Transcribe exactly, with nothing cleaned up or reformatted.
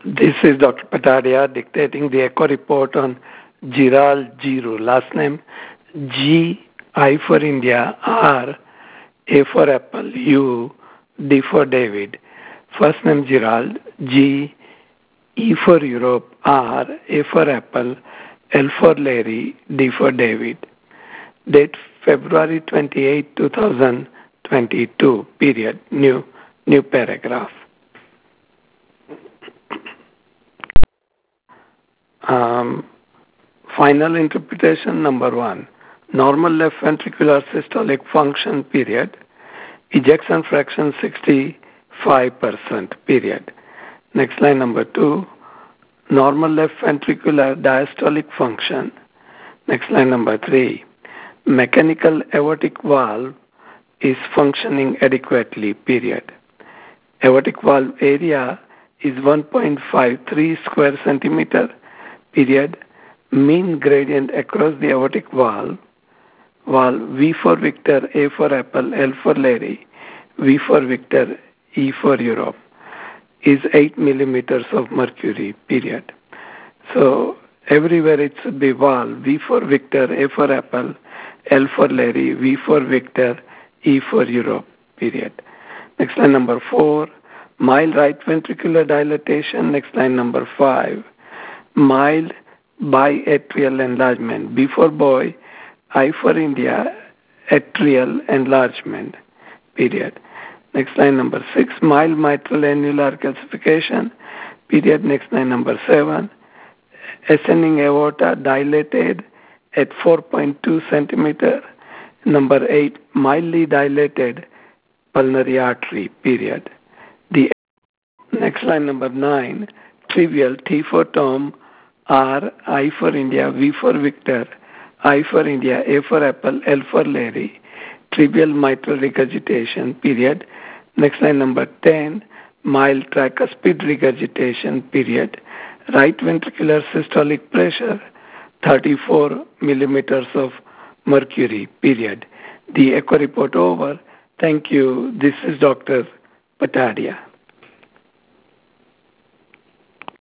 This is Doctor Patadia dictating the echo report on Giral Giru. Last name G, I for India, R, A for Apple, U, D for David. First name Giral, G, E for Europe, R, A for Apple, L for Larry, D for David. Date February twenty-eighth, two thousand twenty-two, period, new, new paragraph. Um, final interpretation number one. Normal left ventricular systolic function, period. Ejection fraction sixty-five percent, period. Next line number two. Normal left ventricular diastolic function. Next line number three. Mechanical aortic valve is functioning adequately, period. Aortic valve area is one point five three square centimeter, period. Mean gradient across the aortic valve, valve V for Victor, A for Apple, L for Larry, V for Victor, E for Europe, is eight millimeters of mercury, period. So everywhere it should be valve, V for Victor, A for Apple, L for Larry, V for Victor, E for Europe, period. Next line number four, mild right ventricular dilatation. Next line number five, mild biatrial enlargement. B for boy, I for India, atrial enlargement, period. Next line number six, mild mitral annular calcification, period. Next line number seven, ascending aorta dilated at four point two centimeter. Number eight, mildly dilated pulmonary artery, period. The next line number nine, trivial, T for Tom, R, I for India, V for Victor, I for India, A for Apple, L for Larry, trivial mitral regurgitation, period. Next line number ten, mild tricuspid regurgitation, period. Right ventricular systolic pressure, thirty-four millimeters of mercury, period. The echo report over. Thank you. This is Doctor Patadia.